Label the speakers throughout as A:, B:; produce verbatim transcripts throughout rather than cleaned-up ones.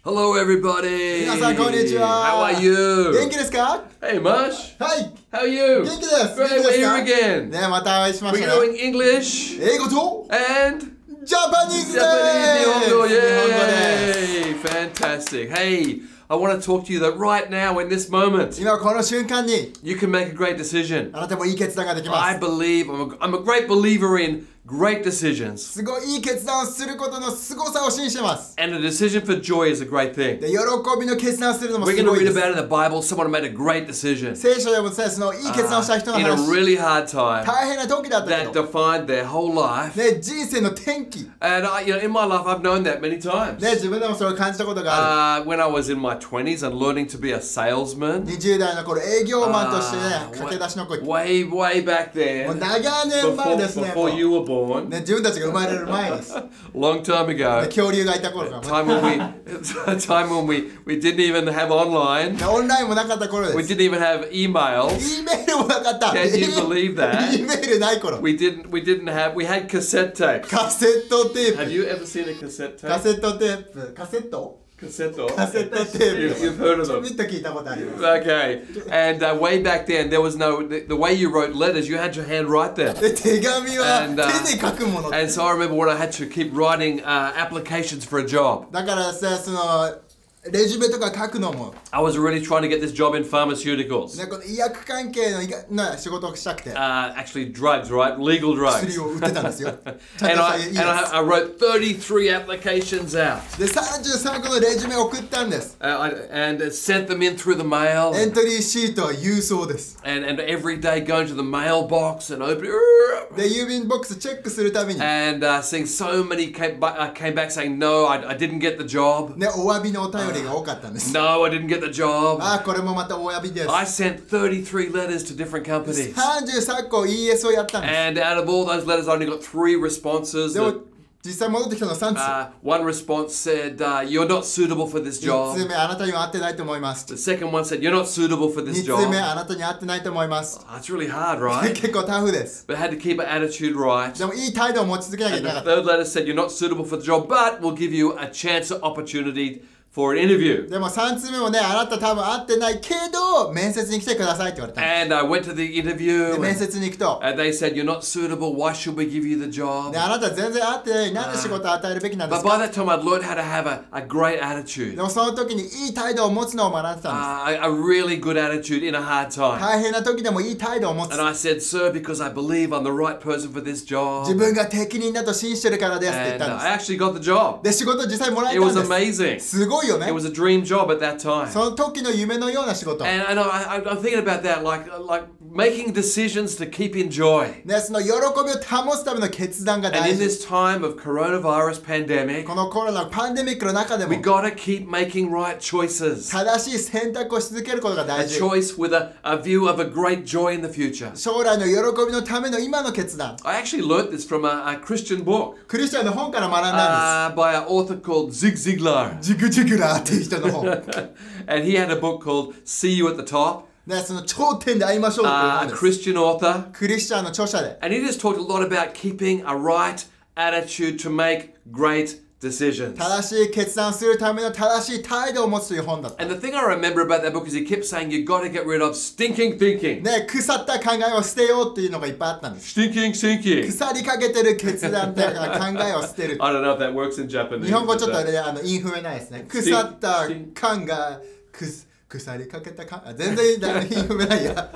A: Hello, everybody.
B: 皆さんこんにちは。
A: How are you?
B: 元気ですか？
A: Hey, Mush.
B: はい。
A: How are you?
B: 元気です。
A: Great,
B: 元気
A: we're
B: です
A: here
B: か？
A: again.
B: ね、またお会いしまし
A: We're
B: たね。
A: doing English
B: 英語と
A: and
B: ジャパニーズで
A: Japanese 日本語.
B: す。日本語で
A: Yay! Fantastic. Hey, I want to talk to you that right now in this
B: す。
A: moment,
B: 今この瞬間に
A: you can make a great decision.
B: あなたもいい決断ができま
A: I
B: す。
A: believe, I'm a, I'm a great believer in great decisions.
B: すごいいい決断をすることの凄さを信じてます。
A: And a decision for joy is a great thing.
B: で、喜びの決断をするのも
A: We're
B: す
A: going to
B: ごい
A: read
B: です。
A: about it in the Bible. Someone made a great decision
B: 聖書でも伝えそのいい決断をした人の
A: in a
B: 話。
A: really hard time
B: 大変な時だったけ
A: that
B: ど、
A: defined their whole life.
B: ね、人生の転機。
A: And I, you know, in my life, I've known that many times.
B: ね、自分でもそれを感じたことがある。
A: Uh, when I was in my twenties and learning to be a salesman.
B: にじゅう代の頃営業マンとしてね、
A: Uh,
B: 駆け出しの子。
A: way, way back
B: もう
A: then.
B: 長年前
A: Before,
B: ですね。もう
A: before you were born.
B: ね、自分たちが生まれる前です。
A: Long time
B: ね
A: ago.
B: 恐竜がいた頃から。
A: Time when we, a time when we, we didn't even have online.
B: ねオンラインもなかった頃
A: We
B: です。
A: didn't even have emails.
B: E メールもなかった。
A: Can you believe that?
B: E メールない頃。
A: We didn't, we didn't have, we had cassette tapes.
B: カセットテー
A: Have
B: プ。
A: you ever seen a cassette
B: カ
A: tape?
B: セットテープ。カセット
A: Cassette?
B: カセットテ
A: You,
B: ープ。
A: you've heard of
B: ちょ
A: them.
B: びっと聞いたことあります。
A: Okay, and uh, way back then, there was no the, the way you wrote letters. You had your hand right there,
B: で、手紙は
A: And, uh,
B: 手で書くもの。
A: and so I remember when I had to keep writing uh, applications for a job.
B: だからさ、その、レジュメとか書くのも、
A: I was really trying to get this job in pharmaceuticals,
B: ね、この医薬関係の医がな仕事をしたくて、
A: uh, actually drugs, right? Legal
B: 薬
A: drugs.
B: を売ってたんですよ。ちゃん
A: And
B: と
A: I
B: したいい
A: and
B: や
A: I, I wrote thirty-three applications out,
B: つ。で、さんじゅうさんこのレジュメを送ったんです。
A: uh, I, and sent them in through the mail.
B: エントリーシートは郵送です。
A: And, and every day going to the mailbox and opening,
B: で、郵便ボックスチェックするために、
A: and uh, seeing so many came, ba- uh, came back saying no, I, I didn't get the job.
B: ね、お詫びのお便りが多かったんです。
A: No, I didn't get the job.
B: ああ、これもまたお詫びです。
A: I sent thirty-three letters to different companies.
B: さんじゅうさんこ イーエス をやったんです。
A: And out of all those letters, I only got three responses.
B: で
A: That,
B: も、実際戻ってきたのはさんつ。
A: uh, one response said, uh, you're not suitable for this
B: みっ
A: job.
B: つめ、あなたには合ってないと思います。
A: The second one said, you're not suitable for
B: み
A: this
B: っつめ、
A: job.
B: あなたに合ってないと思います。
A: Oh, it's really hard, right?
B: 結構タフです。
A: But I had to keep an attitude right.
B: でも、いい態度を持ち続けなきゃい
A: And
B: けな
A: the
B: かった。
A: third letter said, you're not suitable for the job, but we'll give you a chance or opportunity for an interview.
B: でもさんつめもね、あなた多分合ってないけど、面接に来てくださいって言われた。
A: And I went to the
B: で、
A: interview.
B: 面
A: And,
B: 接に行くと、
A: and they said, you're not suitable. Why should we give you the job?
B: で、あなた全然合ってない。なんで仕事を与えるべきなんで
A: But
B: す
A: by
B: か？
A: that time, I'd learned how to have a, a great
B: で
A: attitude.
B: もその時にいい態度を持つのを学んでたんです。
A: Uh, a, a really good attitude in a hard time.
B: 大変な時でもいい態度を持つ
A: And。I said, sir, because I believe I'm the right person for this job.
B: 自分が適任だと信じてるからですって言っ
A: And
B: た
A: uh,
B: ん
A: I
B: で
A: actually got the job.
B: す。で、仕事実際もらえ
A: It
B: た
A: was
B: んで
A: amazing.
B: す。すごいよね
A: It。was a dream job at that time.
B: その時の夢のような仕事。
A: And I know I, I- I'm thinking about that, like like making decisions to keep in joy.
B: ね、その喜びを保つための決断が
A: And
B: 大
A: in
B: 事。
A: this time of coronavirus pandemic,
B: このコロナのパンデミックの中で
A: we
B: も
A: gotta keep making right choices.
B: 正しい選択をし続けることが
A: A
B: 大事。
A: choice with a, a view of a great joy in the future.
B: 将来の喜びのための今の決断。
A: I actually learnt this from a, a Christian book
B: クリスチャンの本から学んだん
A: uh, by an author called Zig Ziglar.
B: です。ジグジグラーっていう人の本。
A: And he had a book called See You at the Top,
B: ね、その頂点で会いましょうっていう
A: uh,
B: 本
A: a
B: です。
A: Christian author.
B: クリスチャンの著者で。
A: And he just talked a lot about keeping a right attitude to make great decisions.
B: 正しい決断をするための正しい態度を持つという本だった。
A: And the thing I remember about that book is he kept saying you got to get rid of stinking thinking.
B: ね、腐った考えを捨てようっていうのがいっぱいあったんです。
A: Stinking thinking.
B: 腐りかけてる決断って考えを捨てる。
A: I don't know if that works in Japanese.
B: 日本語ちょっ
A: but
B: と
A: that-
B: ね、あのインフレないですね。腐った考え、くす腐りかけたか、全然インフレないや。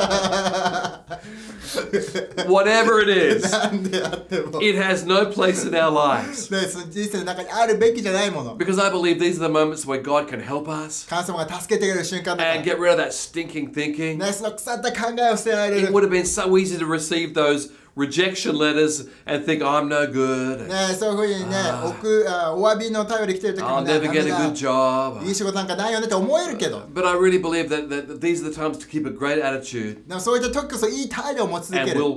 A: Whatever it is,
B: なんであっても。
A: it has no place in our lives.
B: ね、その人生の中にあるべきじゃないもの。
A: Because I believe these are the moments where God can help us
B: 神様が助けてくれる瞬間だから。
A: and get rid of that stinking thinking.
B: ね、その腐った考えを捨てられ
A: It
B: る。
A: would have been so easy to receive those rejection letters and think I'm no good.
B: ね、そういうふうにね、
A: あー
B: おくあお詫びの頼り来てる時
A: I'll
B: もね、
A: never get a
B: ダ
A: good
B: メ
A: job.
B: だいい仕事なんかないよねって思えるけど、
A: But I really believe that, that, that these are the times to keep a great attitude
B: でもそういった時こそいい態度を持ち続
A: and
B: ける。
A: we'll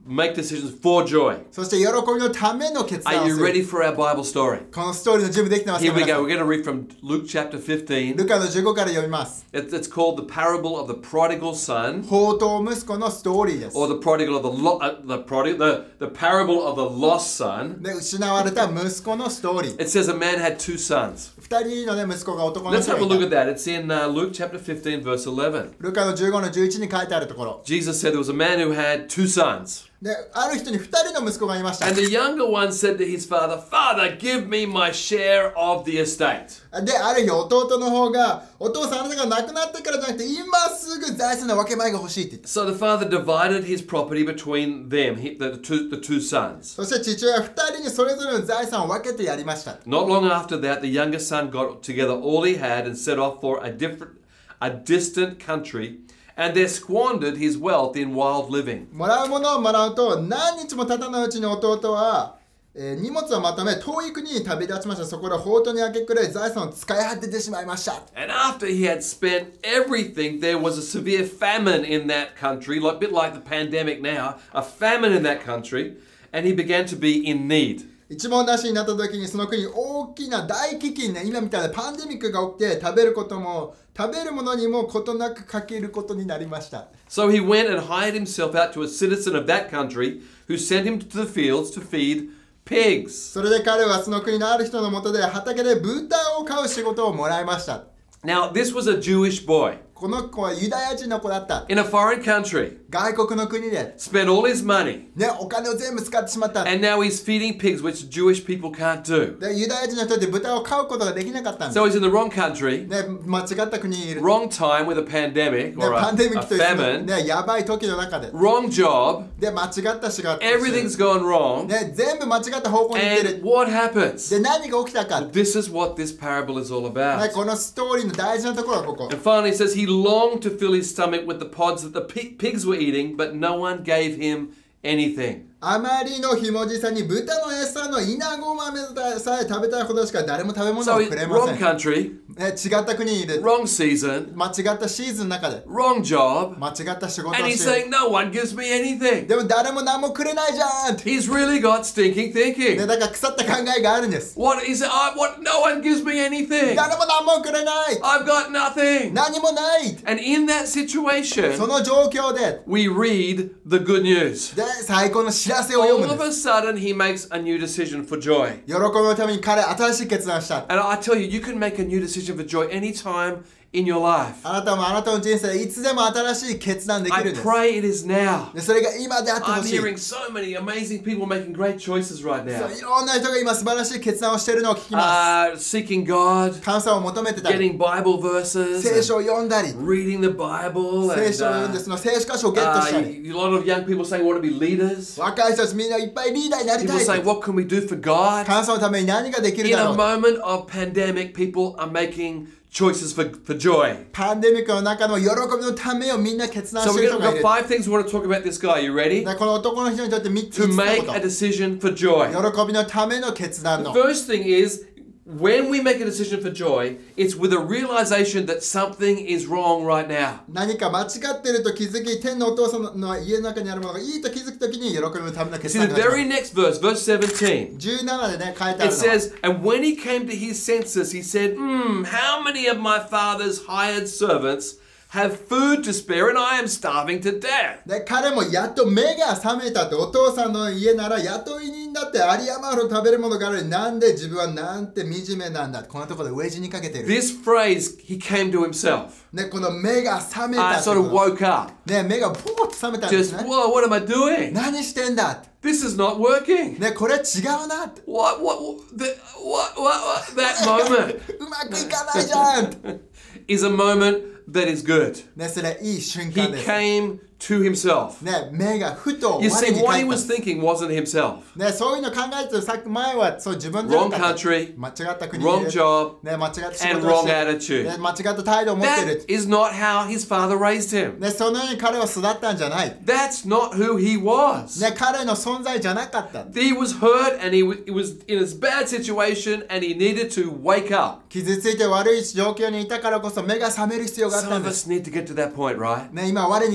A: make decisions for joy.
B: そして喜びのための決断を
A: Are
B: す
A: you
B: る。
A: ready for our Bible story?
B: このストーリーの準備できてますか
A: Here we
B: 皆さ
A: go.
B: ん
A: We're going to read from Luke chapter fifteen.
B: ルカのじゅうごから読みます。
A: It's, it's called the parable of the prodigal son,
B: 放蕩息子のストーリーです。
A: or the prodigal of the lo- uh, the prodigal the, the parable of the lost son.
B: で、失われた息子のストーリー。
A: It says a man had two sons.
B: 二人のね、息子が男の
A: Let's
B: 人
A: have a
B: が
A: look
B: い
A: at
B: た。
A: that. It's in uh, Luke chapter fifteen, verse eleven.
B: ルカのじゅうごのじゅういちに書いてあるところ。
A: Jesus said there was a man who had two sons.
B: で、ある人に二人の息子がいました。
A: And the younger one said to his father, Father, give me my share of the estate.
B: で、ある日弟の方が、お父さんあなたが亡くなってからじゃなくて、今すぐ財産の分け前が欲しいって言った。
A: So the father divided his property between them, he, the, two, the two sons.
B: そして父親は二人にそれぞれの財産を分けてやりました。
A: Not long after that, the younger son got together all he had and set off for a different, a distant country, and there squandered his wealth in wild living.
B: もらうものをもらうと、何日も経たないうちに弟は、えー荷物をまとめ遠い国に旅立ちました。そこで放蕩に明け暮れ財産を使い果ててしまいました。
A: And after he had spent everything, there was a severe famine in that country, like, a bit like the pandemic now, a famine in that country, and he began to be in need.
B: 一文なしになった時にその国に大きな大飢饉ね、今みたいなパンデミックが起きて食べることも食べるものにもことなく欠けることになりました。
A: So he went and hired himself out to a citizen of that country who sent him to the fields to feed pigs.
B: それで彼はその国のある人のもとで畑で豚を飼う仕事をもらいました。
A: Now, this was a Jewish boy
B: この子はユダヤ人の子だった。
A: in a foreign country,
B: 外国の国で、
A: spent all his money,
B: ね、お金を全部使ってしまった。
A: and now he's feeding pigs, which Jewish people can't do.
B: で、ユダヤ人の人って豚を飼うことができなかったんです。
A: So he's in the wrong country,
B: ね、間違った国にいる。
A: wrong time with a pandemic
B: ね、
A: or
B: パ
A: a,
B: ンデミッ
A: a
B: クというその
A: famine,
B: ね、やばい時の中で。
A: wrong job,
B: で、間違った仕事。
A: everything's gone wrong,
B: ね、全部間違った方向に行って
A: and
B: る。
A: what happens?
B: で、何が起きたか。ね、
A: This is what this parable is all about.
B: このストーリーの大事なところはここ。
A: And finally, it says he longed to fill his stomach with the pods that the pi- pigs were eating, but no one gave him anything.
B: あまりのひもじさに豚の餌のイナゴ豆さえ食べたいほどしか誰も食べ物
A: So,
B: を
A: he-
B: くれませ
A: wrong
B: ん。
A: country,
B: ね、違った国にいる。
A: wrong season,
B: 間違ったシーズンの中で。
A: wrong job,
B: 間違った仕事を
A: and he's
B: してる。
A: saying, No one gives me anything.
B: でも誰も何もくれないじゃんって。
A: He's really got stinking
B: ね、
A: thinking.
B: だから腐った考えがあるんです。
A: What is it? I, what? No one gives me anything.
B: 誰も何もくれない。
A: I've got nothing.
B: 何もない。
A: And in that
B: そ
A: situation,
B: の状況で、
A: we read the good news.
B: で、最高の知らせを読
A: All
B: む
A: of
B: ん
A: a
B: です。
A: sudden, he makes a new decision for joy.
B: 喜びのために彼、新しい決断をした。
A: And I tell you, you can make a new decision for joy anytime in your life.
B: あなたもあなたの人生でいつでも新しい決断でき
A: I
B: るんです。
A: pray it is now.
B: でそれが今であってほ
A: I'm
B: しい。
A: hearing so many amazing people making great choices right
B: そう
A: now.
B: いろんな人が今素晴らしい決断をしているのを聞きま
A: Uh, seeking God,
B: す。感謝を求めてたり、
A: getting Bible verses,
B: 聖
A: and
B: 書を読んだり、
A: reading the Bible,
B: 聖
A: and
B: 書を読んで
A: uh,
B: その聖書箇所をゲットしたり、
A: uh, a lot of young people saying want to be leaders.
B: 若い人たちみんないっぱいリーダーになり
A: People
B: た
A: saying,
B: い。
A: what can we do for God?
B: 感謝のために何ができる
A: In
B: だ
A: a
B: ろう。
A: moment of pandemic, people are making choices for, for joy.
B: パンデミックの中の喜びのためをみんな決断
A: So
B: してい
A: we've
B: る
A: got,
B: 人が
A: we've
B: い
A: got
B: る。
A: five things we want to talk about this guy. You ready?
B: でこの男の人にとってみっつ
A: To
B: の
A: make
B: こ
A: a
B: と。
A: decision for joy.
B: 喜びのための決断
A: The
B: の。
A: first thing is, when we make a decision for joy, it's with a realization that something is wrong right now.
B: 何か間違ってると気づき、天のお父さんの家の中にあるものがいいと気づくときに喜びのための決
A: See,
B: 断
A: the
B: が始ま
A: very
B: る。
A: next verse, verse seventeen,
B: じゅうななでね、書いてあ
A: it
B: るのは。
A: says, And when he came to his senses, he said, Hmm, how many of my father's hired servants have food to spare and I am starving to death?
B: で彼もやっと目が覚めたって、お父さんの家なら雇い人だって有り余る食べるものがあるのになんで自分はなんて惨めなんだって、このところで飢え死にかけてる。
A: This phrase, he came to himself.
B: ね、この目が覚めた
A: I
B: ってこ
A: sort of
B: と。
A: woke up.
B: ね、目がポーッと覚めたんです
A: Just,
B: ね。
A: whoa, what am I doing?
B: 何してんだって。
A: This is not working.
B: ね、これ違うなって。
A: What, what, what, the, what, what, what, that moment
B: うまくいかないじゃんって。
A: is a moment that is good.
B: ね、それいい瞬
A: He
B: 間です。
A: came to himself.
B: ね、目がふと
A: You
B: 我
A: see,
B: に
A: what
B: 返
A: he
B: った
A: was thinking wasn't himself.
B: ね、そういうの考えてるさっき前はそう自分じゃな
A: Wrong
B: かった
A: country,
B: 間違った国にい
A: wrong
B: る
A: job,
B: ね、間違った仕
A: and
B: 事を
A: wrong
B: してる
A: attitude.
B: ね、間違った態度を持ってる
A: That is not how his father raised him.
B: ね、そのように彼は育ったんじゃない
A: That's not who he was.
B: ね、彼の存在じゃなかった
A: He was hurt and he, w- he was in a bad situation and he needed to wake up.
B: 傷ついて悪い状況にいたからこそ目が覚める必要があっ
A: Some
B: たん
A: of
B: です
A: us need to get to that point, right?
B: ね、今我に返る必
A: Where
B: 要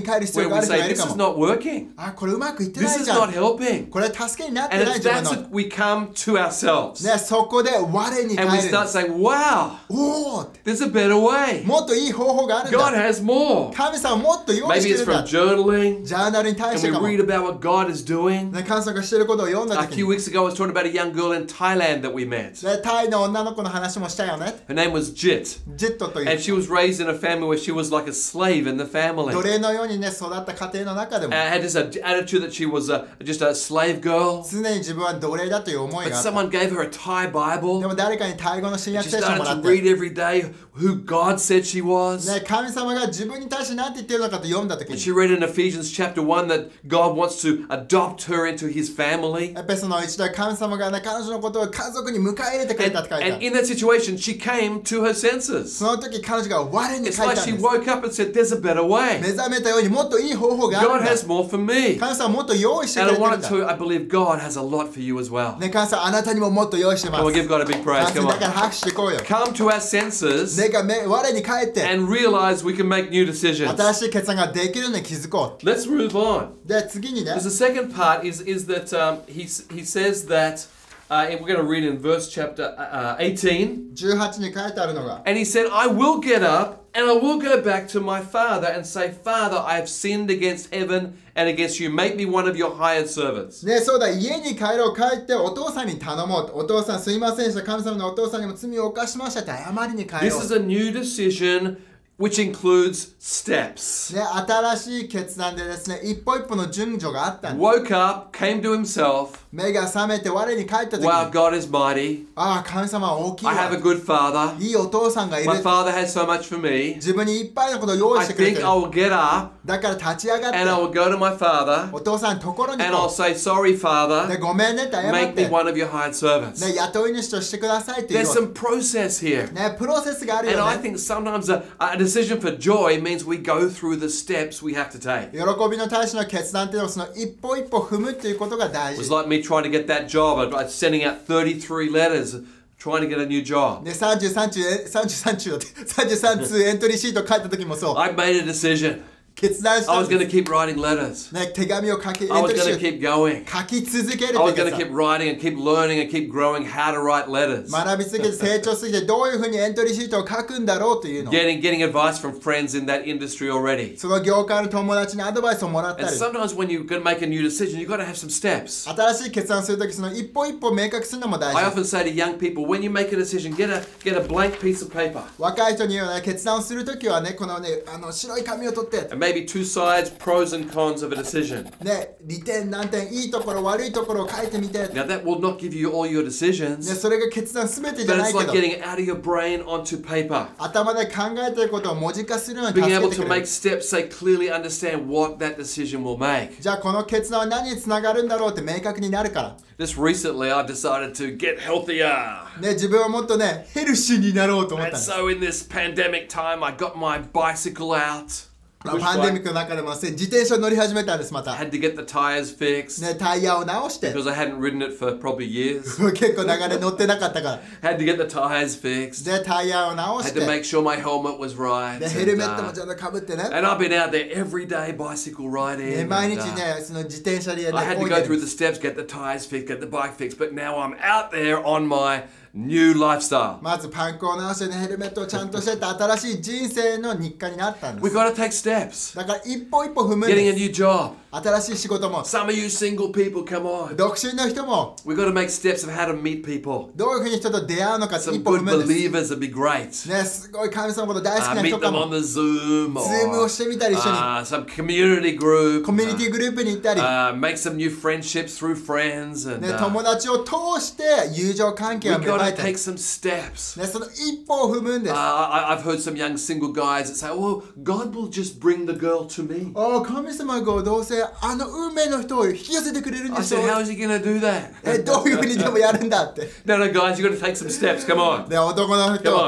B: があ
A: we
B: る人が
A: say,
B: いる
A: this
B: か
A: is
B: も。
A: not working.
B: あ、これうまくいってな
A: This
B: い
A: is
B: じゃ
A: not
B: ん。
A: helping.
B: これ助けになって
A: And
B: ない
A: it's
B: 自分
A: that's
B: の。
A: that we come to ourselves.
B: ね、そこで我に
A: And
B: 帰
A: we
B: る。
A: start saying, wow,
B: おお、
A: there's a better way.
B: もっといい方法があるん
A: God
B: だ。
A: has more.
B: 神様もっと用意
A: Maybe
B: して
A: it's
B: るんだ
A: from。journaling.
B: ジャーナルに対し
A: And
B: て
A: we
B: かも。
A: read about what God is doing.
B: ね、神様がしてることを読んだ
A: A
B: 時
A: few
B: に。
A: weeks ago, I was talking about a young girl in Thailand that we met.
B: ね、タイの女の子の話もしたよね。
A: Her name was Jit.
B: ジェットとい
A: And
B: う。
A: she was raised in a family where she was like a slave in the family.
B: 奴隷のようにね、育った家庭の中でも。
A: And had this uh, attitude that she was uh, just a slave girl.
B: 常に自分は奴隷だという思い
A: But
B: があった。
A: someone gave her a Thai
B: で
A: Bible.
B: も誰かにタイ語の新約
A: She
B: 聖書をも
A: started
B: らっ
A: to
B: て。
A: read every day who God said she was.
B: ね、神様が自分に対して何て言ってるのかと読んだ時
A: And
B: に
A: she read in Ephesians chapter one that God wants to adopt her into his family.
B: エペソの一度神様が、ね、彼女のことを家族に迎え入れてくれ
A: And,
B: たって書いてあ
A: and
B: る。
A: in that situation, she came to her senses.
B: その時彼女が我に
A: It's
B: 書い
A: like
B: たん
A: she
B: です。
A: woke up and said, there's a better
B: 目
A: way.
B: 覚めたようにもっといい方法がある
A: God
B: んだ。
A: has more for me.
B: 神様はもっと用意してく
A: And
B: れ
A: I
B: てるん
A: wanted
B: だ。
A: to, I believe God has a lot for you as well.
B: ね、神様あなたにももっと用意してま
A: Come on,
B: す。
A: give God a big praise.
B: 神
A: Come
B: 様だから
A: on.
B: 拍手していこうよ。
A: Come to our senses
B: ねがめ我に帰って
A: and realize we can make new decisions.
B: 新しい決断ができるのに気づこ
A: Let's move on.
B: う。で次にね
A: Because the second part is, is that um, he, he says that, uh, and we're going to read in verse chapter uh, eighteen.
B: じゅうはちに書いてあるのが
A: And he said, I will get up and I will go back to my father and say, Father, I have sinned against heaven and against you. Make me one of your hired servants.
B: ね、そうだ、家に帰ろう、帰ってお父さんに頼もう。お父さんすいませんでした。神様のお父さんにも罪を犯しましたって謝りに帰ろ
A: This is
B: う。
A: a new decision which includes steps.
B: ね、新しい決断でですね、一歩一歩の順序があったんです。
A: Woke up, came to himself.
B: 目が覚めて我に帰った時に、
A: Wow, God is mighty.
B: ああ、神様は大きい
A: I have a
B: わ。
A: good father.
B: いいお父さんがいる。
A: My father has so much for me.
B: 自分にいっぱいのことを用意
A: I
B: してくれ
A: think
B: てる
A: I。will get up
B: だから立ち上がっ
A: and I
B: て、
A: will go to my father
B: お父さんのところに
A: and I'll
B: 行こ
A: say, Sorry,
B: う。で、
A: Father.
B: ごめんねって謝っ
A: Make
B: て、
A: me one of your hired servants.
B: ね、雇い主としてくださいって言
A: There's
B: う。
A: some process here.
B: ね、プロセスがある
A: And
B: よ
A: I
B: ね。
A: think sometimes a, a decision for joy means we go through the steps we have to take.
B: 喜びの大使の決断っていうのはその一歩一歩踏むっていうことが大
A: It
B: 事
A: was。like me trying to get that job. I was sending out thirty-three letters trying to get a new job.
B: で、さんじゅうさんちゅう、さんじゅうさんちゅうだって、さんじゅうさん通エントリーシート書いた時もそう。
A: I made a decision.
B: 決断し
A: I
B: た
A: was
B: ん
A: going
B: で
A: to
B: す。
A: keep writing letters.
B: ね、手紙を書き、エン
A: I
B: ト
A: was
B: リー
A: going to
B: シー
A: keep going.
B: ト書き続ける
A: I
B: って
A: was
B: いう
A: going to
B: 決
A: keep
B: 断。
A: writing and keep learning and keep growing how to write letters.
B: 学び続けて成長しすぎてどういうふうにエントリーシートを書くんだろうというの。
A: Getting getting advice from friends in that industry already.
B: その業界の友達にアドバイスをもらった
A: And
B: り。
A: sometimes when you're going to make a new decision, you've got to have some steps.
B: 新しい決断するとき、その一歩一歩明確するのも大
A: I
B: 事。
A: often say to young people, when you make a decision, get a get a blank piece of paper
B: 若い人に言うよね、決断をするときはね、このね、あの白い紙を取って、
A: and maybe two sides, pros and cons of a decision.
B: ね、利点難点、いいところ悪いところを書いてみて。
A: Now that will not give you all your
B: ね、
A: decisions,
B: それが決断すべてじゃ
A: but
B: ない
A: it's
B: け
A: like
B: ど、
A: getting out of your brain onto paper.
B: 頭で考えていることを文字化するのに助
A: Being
B: け
A: able
B: て
A: to
B: くれ
A: make
B: る。
A: steps, say clearly understand what that decision will make.
B: じゃあこの決断は何につながるんだろうって明確になるから。
A: Just recently, I've decided to get healthier.
B: ね、自分はもっとね、ヘルシーになろうと思ったん
A: And
B: です。
A: so in this pandemic time, I got my bicycle out.
B: まあ
A: Push
B: パンデミ
A: bike.
B: ックの中でも自転車乗り始めたんです、ま
A: I
B: た。
A: had to get the tires fixed
B: ね、タイヤを直して。
A: because I hadn't ridden it for probably years.
B: 結構長年乗ってなかったから。
A: Had to get the tires fixed.
B: で、タイヤを直
A: Had
B: し
A: to
B: て。
A: make sure my helmet was right.
B: で、
A: And,
B: ヘルメットも
A: uh,
B: ちゃんとかぶってね。
A: and I've been out there every day bicycle riding.
B: ね、毎日
A: and, uh,
B: ね、その自転車でね、
A: I had
B: こ
A: to
B: い
A: go
B: で
A: through
B: る
A: the steps, get the tires fixed, get the bike fixed, but now I'm out there on my new lifestyle.
B: まずパンクを直してね、ヘルメットをちゃんとしてって新しい人生の日課になったんで
A: We've
B: す。
A: got to take steps.
B: だから一歩一歩踏むん
A: Getting a
B: で
A: new job.
B: す。新しい仕事も、
A: Some of you single people, come on.
B: 独身の人も、
A: We've got to make steps of how to meet people.
B: どういうふうに人と出会うのかって
A: Some
B: 一歩踏
A: good
B: むんです。
A: believers would be great.
B: ね、すごい神様のこと大好き
A: Uh,
B: な
A: meet
B: 人か
A: them
B: も
A: on、the Zoom
B: ズーム
A: or
B: をしてみたり一緒に、
A: uh, some community group.
B: コミュニティグループに行ったり、
A: Uh, make some new friendships through friends. And
B: ね、
A: uh,
B: 友達を通して友情関係を
A: we've
B: 芽
A: got
B: 生
A: to
B: えて、
A: take some steps.
B: ね、その一歩を踏むんで
A: Uh,
B: す。
A: I, I've heard some young single guys that say, well, God will just bring the girl to me.
B: ああ、神様がどうせあの運命の人を引き寄せてくれるん
A: I
B: でしょ
A: said, how is he going to do that?
B: え、どういうふうにでもやるんだって。
A: No, no, guys, you've got to take some steps. Come on.
B: で、男の
A: Come
B: 人、
A: on.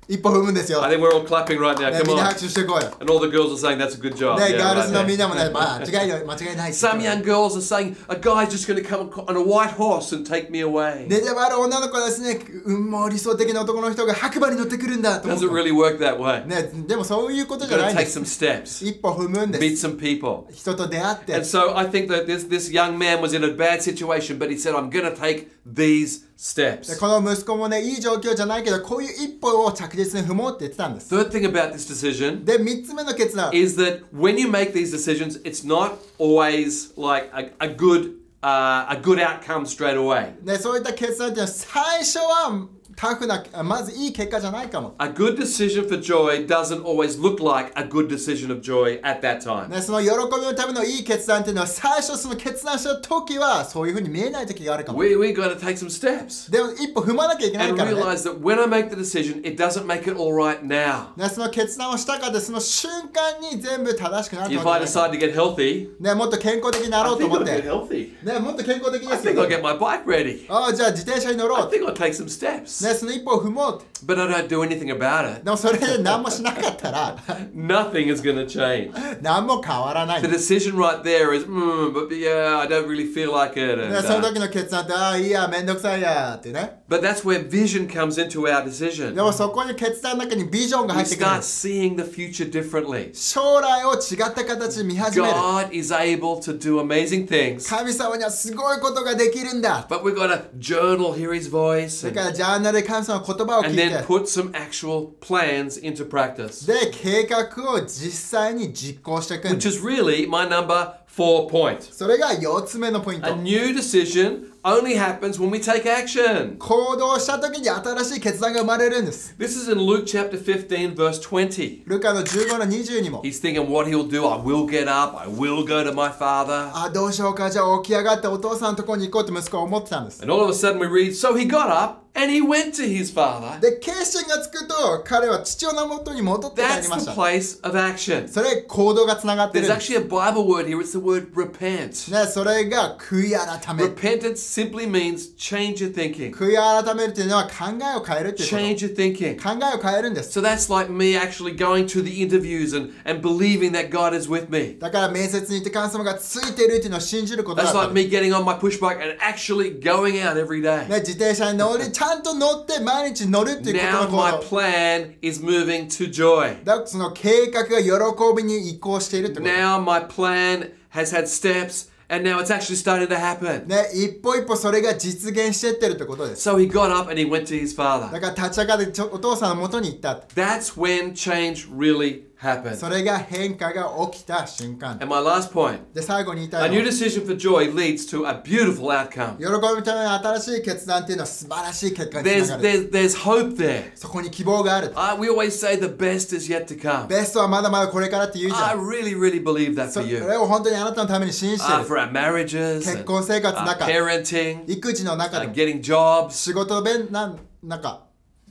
B: 一歩踏むんですよ。
A: I think we're all clapping right now.
B: ね、
A: Come
B: みんな
A: on.
B: 拍手してこい。
A: And all the girls are saying that's a good job.
B: ね、
A: Yeah,
B: ガール
A: right
B: ズの
A: there.
B: みんなもね、まあ、間違いない、間違いない。
A: Some young girls are saying a guy's just going to come on a white horse and take me away.
B: ね、でもある女の子はですね、うん、もう理想的な男の人が白馬に乗ってくるんだと思
A: Doesn't
B: う。
A: really work that way.
B: ね、でもそういうことじゃ
A: You've
B: な
A: got
B: い
A: to
B: んで
A: take
B: す。
A: some steps,
B: 一歩踏むんで
A: meet
B: す。
A: some people.
B: 人と出会って。
A: And so I think that this, this young man was in a bad situation, but he said, I'm going to take these
B: で
A: steps.
B: この息子もね、いい状況じゃないけど、こういう一歩を着実に踏もうって言ってたんです。
A: Third thing about this decision
B: で、三つ目の決断。
A: is that when you make these decisions, it's not always like a, a good uh, a good outcome straight away.
B: ね、そういった決断っていうのは最初はタフな、まずいい結果じゃないかも。
A: A good decision for joy doesn't always look like a good decision of joy at that time.
B: ね、その喜びのためのいい決断っていうのは最初その決断した時はそういうふうに見えない時があるかも。
A: We we got to take some steps
B: でも一歩踏まなきゃいけない
A: and
B: からね。
A: realize that when I make the decision, it doesn't make it all right now.
B: ね、その決断をしたかでその瞬間に全部正しくなる
A: If
B: わ
A: I
B: けじゃない
A: decide to get healthy,
B: ね、もっと健康的になろ
A: I
B: うと
A: think
B: 思っ
A: I'll get
B: て。
A: healthy.
B: ね、もっと健康的に
A: I
B: です
A: think
B: よ
A: I'll。get my bike ready.
B: ああ、じゃあ自転車に乗ろ
A: I
B: う。
A: think I'll take some steps.
B: ね、その一歩を踏もうって。
A: But I don't do anything about it.
B: でもそれで何もしなかったら
A: Nothing is going to change.
B: 何も変わらない。
A: The
B: ね、
A: decision right there is, mm, but yeah, I don't really feel like it. And,
B: その
A: uh,
B: 時の決断ってああいいやめんどくさいやってね。
A: but that's where vision comes into our decision.
B: でもそこに決断の中にビジョンが
A: We
B: 入ってくるん
A: start
B: です。
A: seeing the future differently.
B: 将来を違った形で見始める。
A: God is able to do amazing things.
B: 神様にはすごいことができるんだ。
A: But we've got to journal, hear His voice,
B: それ
A: and,
B: からジャーナルで神様の言葉を聞
A: and
B: い
A: then
B: て。
A: put some actual plans into practice.
B: で、計画を実際に実行していくん
A: Which
B: です。
A: is really my number four point.
B: それがよっつ目のポイント
A: A。new decision only happens when we take action.
B: 行動した時に新しい決断が生まれるんです。
A: This is in Luke chapter fifteen, verse twenty.
B: ルカのじゅうごのにじゅうにも。
A: He's thinking what he'll do. I will get up. I will go to my father.
B: あ、どうしようか。じゃあ起き上がってお父さんのところに行こうって息子は思ってたんです。
A: And all of a sudden we read, so he got up and he went to his father.
B: で、決心がつくと彼は父親の元に戻って帰
A: That's
B: りまし
A: the
B: た。
A: place of action.
B: それ行動がつながってる
A: There's
B: んです。
A: actually a Bible word here. It's the word repent.
B: ね、それが悔い改める。
A: Repentance simply means change your thinking.
B: 悔い改めるっていうのは考えを変えるっていうこ
A: Change your thinking.
B: と。考えを変えるんです。
A: So that's like me actually going to the interviews and, and believing that God is with me.
B: だから面接に行って神様がついてるっていうのを信じることだ
A: That's
B: った
A: like me getting on my push bike and actually going out every day.
B: ね、自転車に乗り、ちゃんと乗って毎日乗るっていうこと
A: Now
B: の
A: my
B: 行動。
A: plan is moving to joy.
B: だからその計画が喜びに移行しているってこと。
A: Now my plan has had steps and now it's actually starting to happen.
B: ね、一歩一歩それが実現してってるってことです。
A: So he got up and he went to his
B: だ
A: father.
B: から立ち上がってちょお父さんの元に行った。
A: That's when change really happened.
B: それが変化が起きた瞬間。
A: And my last point,
B: で、最後に言いた
A: a
B: い
A: new
B: のは
A: decision for joy leads to a beautiful outcome.
B: 喜びのための新しい決断っていうのは素晴らしい結果につ
A: There's,
B: ながる。
A: there's, there's hope there.
B: そこに希望がある。
A: Uh, we always say the best is yet to come.
B: ベストはまだまだこれからって言うじ
A: I
B: ゃん。
A: really, really believe that
B: そ
A: for
B: れ
A: you.
B: を本当にあなたのために信じて
A: Uh,
B: る。
A: for our marriages,
B: 結
A: and,
B: 婚生活の
A: uh,
B: 中、
A: parenting,
B: 育児の中
A: uh,
B: で、
A: getting jobs,
B: 仕事弁な中、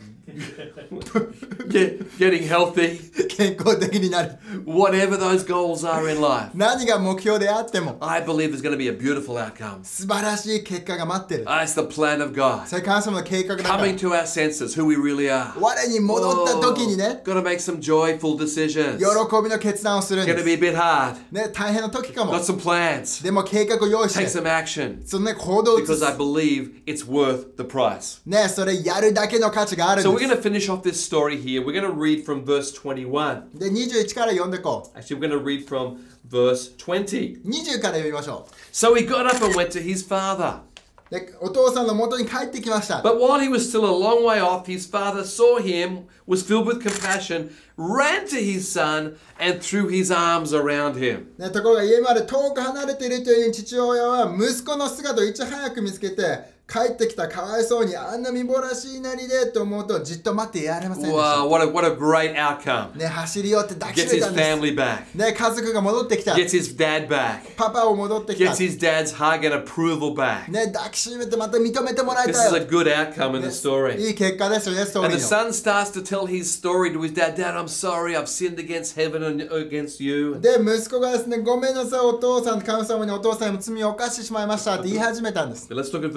A: get, getting healthy,
B: 健康的になる。
A: whatever those goals are in life.
B: 何が目標であっても
A: I believe there's going to be a beautiful outcome.
B: 素晴らしい結果が待ってる。
A: Uh, it's the plan of God.
B: それ神様の計画だから。
A: Coming to our senses, who we really are.
B: 我に戻った時に
A: Oh,
B: ね、
A: got to make some joyful decisions.
B: 喜びの決断をするんで
A: Going to
B: す。
A: be a bit hard.
B: ね、大変な時かも
A: Got。some plans.
B: でも計画を用意し
A: Take
B: て、
A: some action
B: そのね、行動を移
A: because I
B: す。
A: believe it's worth the price.
B: ね、それやるだけの価値がある
A: So
B: ん
A: we're
B: で
A: going to finish off this story here. We're going to read from verse twenty-one.
B: す。で、にじゅういちから読んでこう。
A: Actually, we're going to read from verse twenty.
B: にじゅうから読みましょ
A: So he got up and went to his father.
B: う。で、お父さんの元に帰ってきました。
A: But while he was still a long way off, his father saw him, was filled with compassion, ran to his son, and threw his arms around him.
B: ね、ところが家まで遠く離れているという父親は息子の姿をいち早く見つけて帰ってきたかわいそうにあんなみぼらしいなりでと思うとじっと待っていられませんでした。
A: Wow, what a, what a great outcome.
B: ね、走り寄って抱きし
A: Gets
B: めた
A: his
B: んです。
A: family back.
B: ね、家族が戻ってきた。
A: Gets his dad back.
B: パパを戻ってきた。
A: Gets his dad's hug and approval back.
B: ね、抱きしめてまた認めてもらえ
A: This
B: た
A: is
B: よ。
A: a good outcome in the story.
B: いい結果ですよね、ストー
A: And
B: リ
A: the
B: ーの。
A: son starts to tell his story to his dad. Dad, I'm sorry. I've sinned against heaven and against you.
B: で、息子がですね、ごめんなさい、お父さん、神様にお父さんにも罪を犯してしまいましたって言い始めたんです。
A: But let's look at verse twenty-one.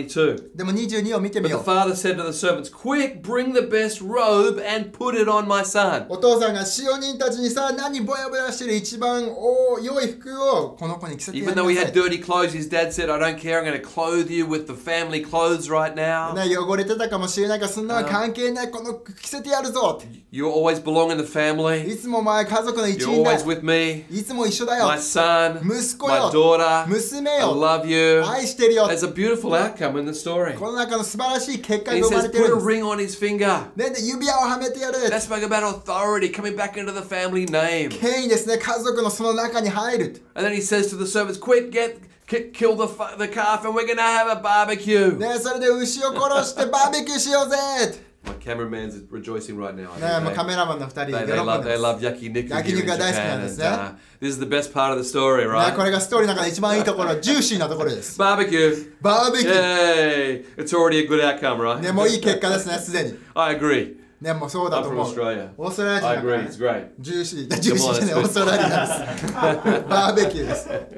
A: twenty-two.
B: でもにじゅうにを見て
A: But
B: み
A: the
B: よう。
A: father said to the servants, Quick, bring the best robe and put it on my son.
B: お父さんが使用人たちにさ、何ぼやぼやしてる一番お良い服をこの子に着せてや
A: Even
B: り
A: though he
B: な
A: had
B: さい。
A: dirty clothes, his dad said, I don't care, I'm going to clothe you with the family clothes right now.
B: ね、汚れてたかもしれないから、そんなの関係ない、この服着せてやるぞって。
A: You always belong in the family.
B: いつもお前家族の一
A: You're
B: 員だ
A: always with me.
B: いつも一緒だよ
A: My son,
B: 息子
A: my
B: よ
A: daughter,
B: 娘
A: I
B: よ
A: love you.
B: 愛してるよ
A: There's a beautiful outcome in the story.
B: この中の素晴らしい結果
A: And
B: が
A: he
B: 生ま
A: says,
B: れてる
A: put
B: ん
A: a
B: です
A: ring on his finger.
B: ね、で指輪をはめてやる
A: That spoke about authority coming back into the family name.
B: 権威ですね家族のその中に入る
A: And then he says to the servants, Quick, get, ki- kill the, fu- the calf and we're going to have a barbecue.
B: ね、それで牛を殺してバーベキューしようぜ
A: My cameraman's rejoicing right now. I
B: ね、もう
A: think
B: カメラマンのふたり
A: They,
B: 喜
A: they,
B: ん
A: love,
B: で
A: they
B: ます
A: love yakiniku here in
B: 焼肉が大好きなん
A: Japan.
B: で
A: And,
B: すね。
A: uh, this is the best part of the story,
B: ね、
A: right?
B: これがストーリーの中で一番いいところジューシーなところです
A: Barbecue.
B: バーベキュー
A: Yay. It's already a good outcome, right?
B: ね、もういい結果ですねすでに
A: I agree.
B: ね、もうそうだ
A: I'm
B: と
A: from
B: 思う
A: Australia.
B: オーストラリア人
A: I
B: だから
A: agree.
B: ね
A: It's great.
B: ジューシージューシーじゃない
A: Come on,
B: オーストラリアですバーベキューです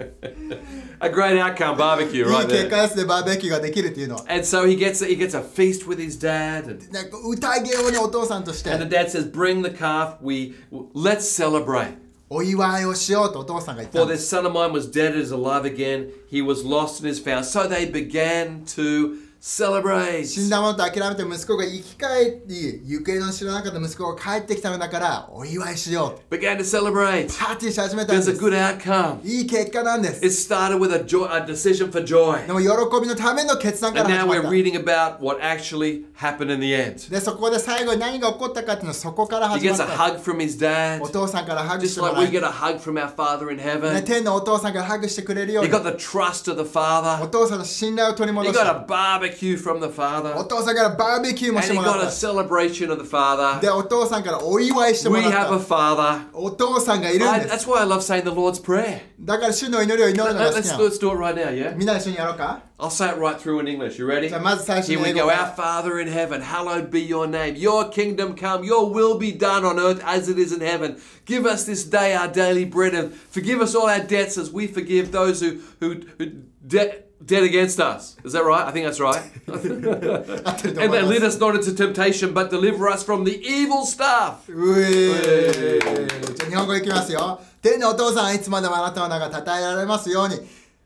A: A great outcome, barbecue,
B: いい
A: right
B: 結
A: there.
B: 果ですねバーベキューができるっていうのは
A: And so he gets he gets a feast with his dad, and,
B: なんか宴をねお父さんとして
A: and the dad says, "Bring the calf. We let's celebrate."
B: お祝いをしようとお父さんが言った
A: For
B: んで
A: this
B: す
A: son of mine was dead and is alive again. He was lost and is found. So they began to celebrate.
B: 死んだものと諦めて息子が生き返り行方の知らなかった息子が帰ってきたのだからお祝いしよう
A: Began to celebrate.
B: パーティーし始めたん
A: There's
B: で
A: a
B: す
A: good outcome.
B: いい結果なんです
A: It started with a, joy, a decision for joy.
B: でも喜びのための決断か
A: And
B: ら
A: now
B: 始
A: we're
B: まった
A: reading about what actually happened in the end.
B: でそこで最後に何が起こったかっていうのはそこから
A: He
B: 始ま
A: gets
B: っ
A: a
B: た
A: hug from his dad.
B: お父さんからハグし
A: Just
B: ても
A: like
B: ら
A: we
B: い、
A: get a hug from our Father in
B: ね、
A: heaven.
B: 天のお父さんからハグしてくれるよう
A: He
B: に
A: got the trust of the
B: お
A: Father.
B: 父さんの信頼を取り
A: He
B: 戻し
A: got
B: た
A: a barbecue from the
B: お
A: Father.
B: 父さんからバーベキューも
A: And
B: して
A: he
B: もら
A: got
B: っ
A: a
B: た
A: celebration of the Father.
B: でお父さんからお祝いしても
A: We
B: らっ
A: have a
B: た
A: Father.
B: お父さんがいるん
A: I,
B: です
A: that's why I love saying the Lord's Prayer.
B: だから主の祈りを祈るのが
A: Let-
B: 好き
A: Let's,
B: なの
A: let's do it right now, yeah?
B: みんな一緒にやろうか
A: I'll say it right through in English. You ready?
B: じゃあまず最初
A: Here
B: に
A: we
B: 英
A: go.
B: 語
A: Our
B: から
A: Father in heaven, hallowed be your name. Your kingdom come. Your will be done on earth as it is in heaven. Give us this day our daily bread and forgive us all our debts as we forgive those who who, who de- debt against us. Is that right? I think that's right.
B: 合ってると
A: And
B: 思い
A: then
B: ま
A: lead
B: す
A: us not into temptation, but deliver us from the evil stuff.
B: うえーじゃあ日本語いきますよ天のお父さんいつまでもあなたの名が称えられますように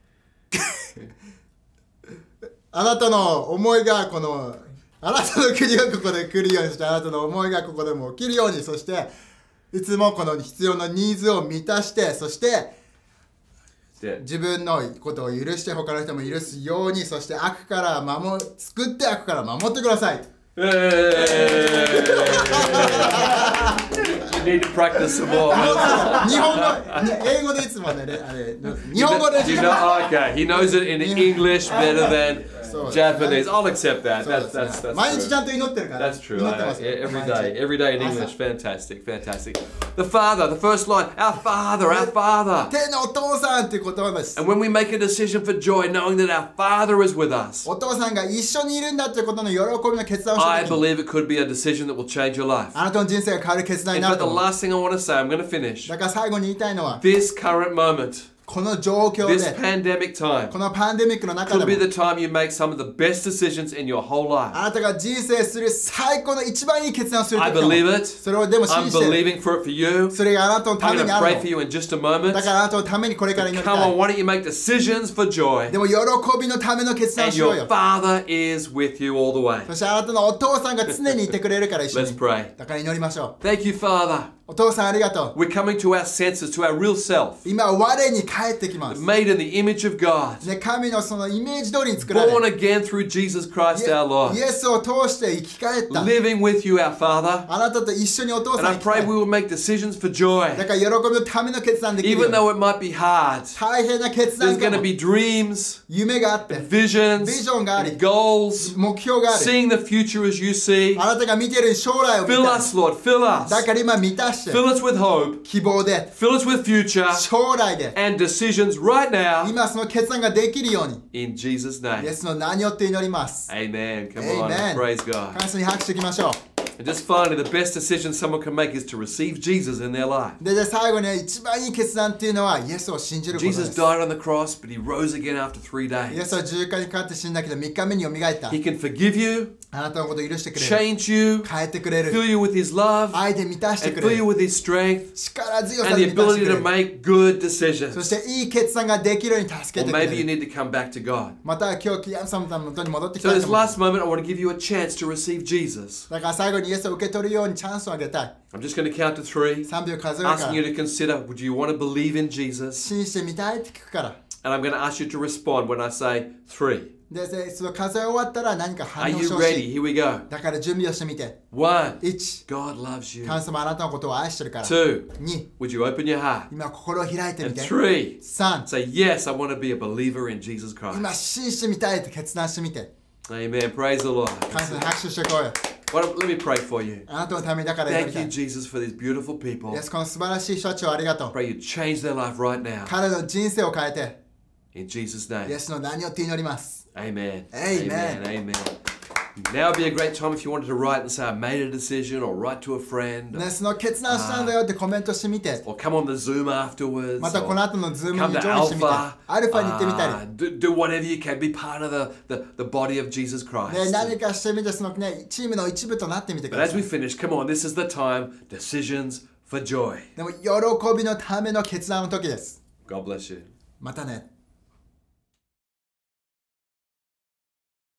B: あなたの思いがこのあなたの国がここで来るようにしてあなたの思いがここでも起きるようにそしていつもこの必要なニーズを満たしてそして
A: Yeah.
B: 自分のことを許して他の人も許すようにそして悪から守救って悪から守ってください
A: Hey. You need to practice some more.
B: 日本語に英語でいつもねれあれ日本語で
A: You know, okay, he knows it in English better than
B: So,
A: Japanese. I'll accept that.
B: そうで
A: That's
B: す
A: that's
B: ね毎日
A: that's
B: ちゃ
A: true.
B: んと祈ってるから
A: That's true.
B: 祈ってま
A: I,
B: す
A: every
B: 毎
A: day,
B: 日
A: every day in English. Fantastic, fantastic. The Father, the first line, our Father, our Father.
B: 天のお父さんっていう言葉です
A: And when we make a decision for joy, knowing that our Father is with us,
B: お父さんが一緒にいるんだっていうことの喜びの決断をした
A: I
B: 時に
A: believe it could be a decision that will change your life.
B: あなたの人生が変わる決断に
A: In
B: な
A: fact,
B: る
A: the
B: と思う
A: last thing I want to say, I'm going to finish.
B: だから最後に言いたいのは
A: This current moment,
B: この状況
A: this
B: で
A: pandemic time,
B: このパンデミックの中
A: could be
B: でも
A: the time you make some of the best decisions in your whole life.
B: あなたが人生する最高の一番いい決断をする
A: I
B: 時かも
A: believe it.
B: それをでも信
A: I'm
B: じてる
A: believing for it for you.
B: それがあなたのた
A: I'm
B: め
A: going
B: に
A: to
B: あ
A: pray
B: る
A: for you in just a
B: の
A: moment.
B: だからあなたのためにこれから祈り
A: Come
B: た
A: on,
B: い
A: why don't you make decisions for joy?
B: でも喜びのための決断を
A: And
B: しよう
A: your
B: よ
A: Father is with you all the way.
B: そしてあなたのお父さんが常にいてくれるから一緒
A: Let's
B: に
A: pray.
B: だから祈りましょ
A: Thank you, Father.
B: うお父さんありがとう
A: We're coming to our senses, to our real self,
B: 今我に帰ってきます
A: made in the image of God,
B: ね、神のそのイメージ通りに作られ
A: born again through Jesus Christ our
B: イ
A: Lord,
B: エスを通して生き返った
A: living with you, our Father.
B: あなたと一緒にお父
A: And
B: さん
A: I
B: 生きたい
A: pray we will make decisions for joy.
B: だから喜びのための決断できるよ
A: Even though it might be hard,
B: 大変な決断
A: there's
B: か
A: going to
B: も
A: be dreams,
B: 夢があって
A: visions,
B: Visionがあり
A: and goals,
B: 目標がある
A: seeing the future as you see.
B: あなたが見ている将来を見
A: Fill
B: たい
A: us, Lord, fill
B: だ
A: us.
B: から今満たして
A: Fill us with hope,
B: 希望で
A: fill us with future,
B: 将来で
A: and decisions right now
B: 今その決断ができるように
A: in Jesus'
B: イエ
A: name.
B: スの名によって祈ります
A: Amen. Come on,
B: Amen.
A: praise God.
B: 感謝に拍手していきましょう
A: And just finally, the best decision someone can make is to receive Jesus in their life.
B: でで最後に一番いい決断っていうのはイエスを信じることで
A: Jesus
B: す。
A: died on the cross, but he rose again after three
B: イエ
A: days.
B: スは十字架にかかって死んだけどみっかめによみがえった。
A: He can forgive you,
B: あなたのことを許してくれる。
A: change you,
B: 変えてくれる。
A: fill you with his love,
B: 愛で満たして
A: and
B: く
A: fill
B: れ
A: you
B: る。
A: with his strength,
B: 力強さ
A: and
B: で
A: the
B: 満たして
A: ability
B: くれ
A: to
B: る。
A: make good
B: そ
A: decisions.
B: していい決断ができるように助け
A: Or
B: てくれ
A: maybe you
B: る。
A: need to come back to God.
B: また今日キアンさんの元に戻ってき
A: So
B: たい
A: this
B: と思う。
A: last moment, I want to give you a chance to receive Jesus.
B: だから最後にイエスを受け取るようにチャンスをあげたい。
A: I'm just going to count to three,
B: さんびょう数えるから
A: asking you to consider, would you want to believe in Jesus?
B: 信じてみたいって聞くから。
A: And I'm going to ask you to respond when I say three.
B: で、でその数え終わったら何か
A: Are
B: 反応
A: you
B: してほし
A: ready?
B: い。
A: Here we go.
B: だから準備をしてみて。
A: One,
B: いち、
A: God loves you.
B: 神様あなたのことを愛してるから。
A: Two,
B: に、
A: would you open your heart?
B: 今心を開いてみ
A: And
B: て。
A: three,
B: さん、
A: say, yes, I want to be a believer in Jesus
B: 今
A: Christ.
B: 信じてみたいって決断してみて。
A: Amen. Praise the Lord.
B: 神様に拍手してこいよ。
A: Why don't- let me pray for you.
B: あなたのためにだから祈り
A: Thank
B: た
A: you,
B: い。
A: Jesus, for these beautiful people.
B: イエス、この素晴らしい人たちをありがとう。
A: Pray you change their life right now.
B: 彼の人生を変えて、
A: In Jesus'
B: イ
A: name.
B: エスの名によって祈ります。
A: Amen.
B: Amen.
A: Amen. Now would be a great time if you wanted to write and say, I made a decision, or write to a friend,
B: ね、その決断したんだよってコメントしてみて。
A: or come on the Zoom afterwards,
B: またこの
A: or
B: 後のズーム
A: come
B: に
A: to
B: ジョインしてみて。
A: Alpha.
B: アルファに行ってみたり。
A: Uh, do, do whatever you can. Be part of the, the, the body of Jesus
B: ね、
A: Christ.
B: 何かしてみて、そのね、チームの一部となってみてく
A: But
B: だ
A: as
B: さ
A: we
B: い。
A: finish, come on, this is the time. Decisions for joy.
B: でも、喜びのための決断の時です。
A: God bless you.
B: またね。